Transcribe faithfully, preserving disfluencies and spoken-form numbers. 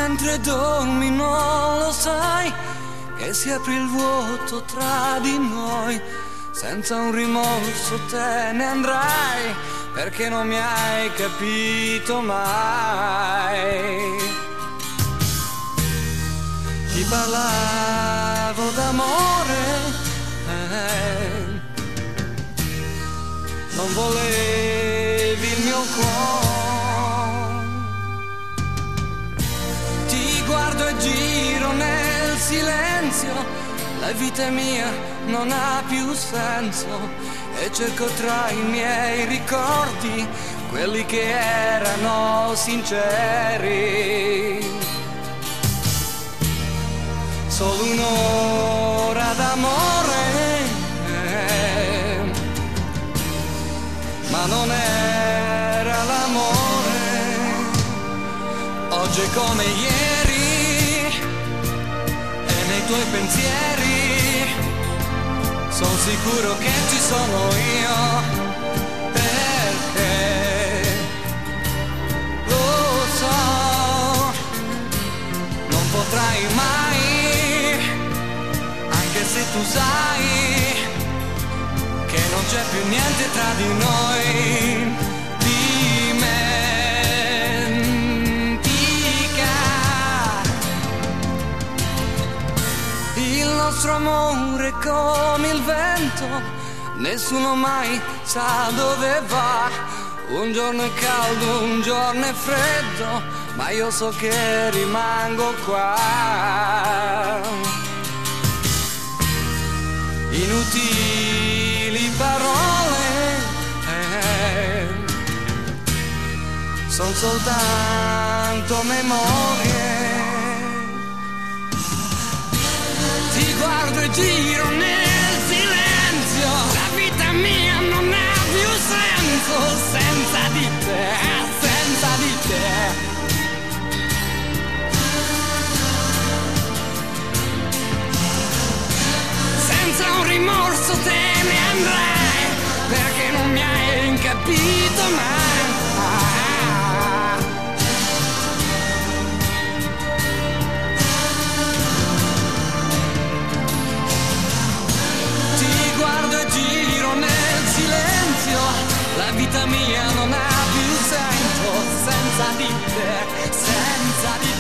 mentre dormi non lo sai che si apre il vuoto tra di noi. Senza un rimorso te ne andrai perché non mi hai capito mai. Ti parlavo d'amore, eh, non volevi il mio cuore. Ti guardo e giro nel silenzio, la vita è mia, non ha più senso. E cerco tra i miei ricordi quelli che erano sinceri. Solo un'ora d'amore, eh, ma non era l'amore. Oggi è come ieri e nei tuoi pensieri sono sicuro che ci sono io, perché lo so, non potrai mai, anche se tu sai che non c'è più niente tra di noi. Dimentica il nostro amore come il vento, nessuno mai sa dove va. Un giorno è caldo, un giorno è freddo, ma io so che rimango qua. Inutili parole, eh, son soltanto memorie. Ti guardo e giro nel silenzio, la vita mia non ha più senso senza di te, senza di te. Senza un rimorso te ne andrai perché non mi hai capito mai. Ti guardo e giro nel silenzio, la vita mia non ha più senso senza di te, senza di te.